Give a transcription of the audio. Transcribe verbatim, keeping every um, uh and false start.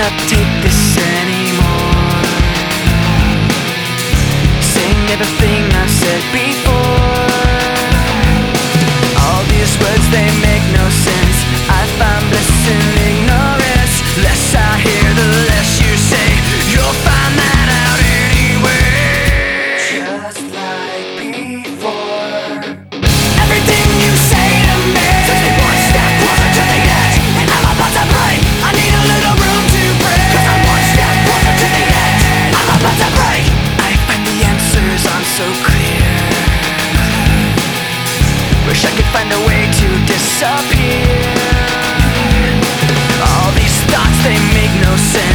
cannot take this anymore. Saying everything I've said before. All these words, they make no sense. I find bliss in ignorance. Less I hear, the less you say. You'll find that out anyway. Just like before. Everything you say to me takes me one step closer to the edge, and I'm about to break. I need a little room to breathe, 'cause I'm one step closer to the edge. I'm about to break. I find the answers aren't so clear. Wish I could find a way to disappear. All these thoughts, they make no sense.